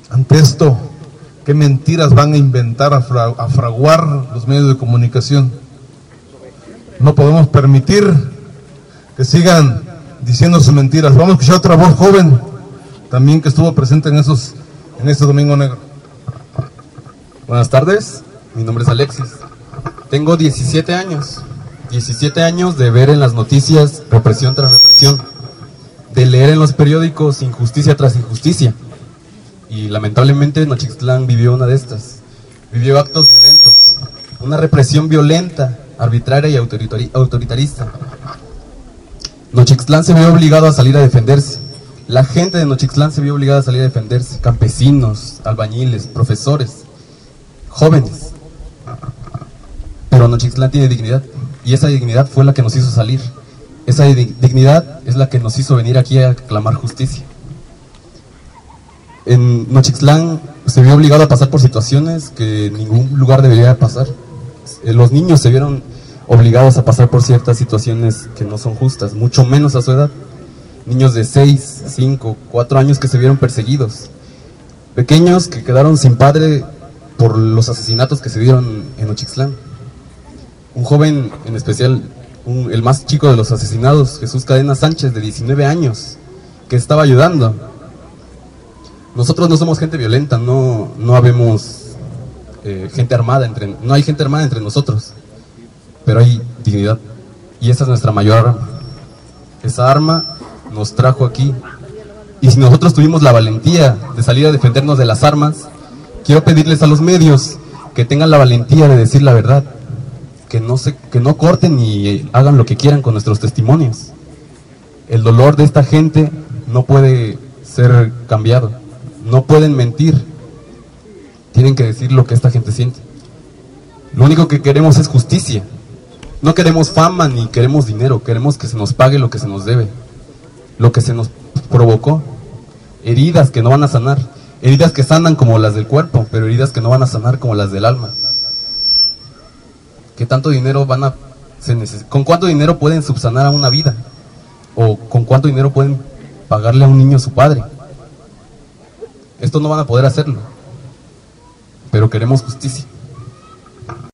Ante esto, ¿qué mentiras van a inventar, a fraguar los medios de comunicación? No podemos permitir que sigan diciendo sus mentiras. Vamos a escuchar otra voz joven, también que estuvo presente en este Domingo Negro. Buenas tardes, mi nombre es Alexis. Tengo 17 años. 17 años de ver en las noticias represión tras represión, de leer en los periódicos injusticia tras injusticia. Y lamentablemente Nochixtlán vivió una de estas. Vivió actos violentos, una represión violenta, arbitraria y autoritarista. Nochixtlán se vio obligado a salir a defenderse. La gente de Nochixtlán se vio obligada a salir a defenderse. Campesinos, albañiles, profesores, jóvenes. Pero Nochixtlán tiene dignidad. Y esa dignidad fue la que nos hizo salir. Esa dignidad es la que nos hizo venir aquí a clamar justicia. En Nochixtlán se vio obligado a pasar por situaciones que en ningún lugar debería pasar. Los niños se vieron obligados a pasar por ciertas situaciones que no son justas, mucho menos a su edad. Niños de 6, 5, 4 años que se vieron perseguidos. Pequeños que quedaron sin padre por los asesinatos que se dieron en Nochixtlán. Un joven en especial, el más chico de los asesinados, Jesús Cadena Sánchez, de 19 años, que estaba ayudando. Nosotros no somos gente violenta, no habemos gente armada, no hay gente armada entre nosotros, pero hay dignidad, y esa es nuestra mayor arma. Esa arma nos trajo aquí, y si nosotros tuvimos la valentía de salir a defendernos de las armas, quiero pedirles a los medios que tengan la valentía de decir la verdad, que no corten y hagan lo que quieran con nuestros testimonios. El dolor de esta gente no puede ser cambiado, no pueden mentir, tienen que decir lo que esta gente siente. Lo único que queremos es justicia, no queremos fama ni queremos dinero, queremos que se nos pague lo que se nos debe, lo que se nos provocó, heridas que no van a sanar, heridas que sanan como las del cuerpo, pero heridas que no van a sanar como las del alma. ¿Qué tanto dinero con cuánto dinero pueden subsanar a una vida? ¿O con cuánto dinero pueden pagarle a un niño a su padre? Esto no van a poder hacerlo, pero queremos justicia.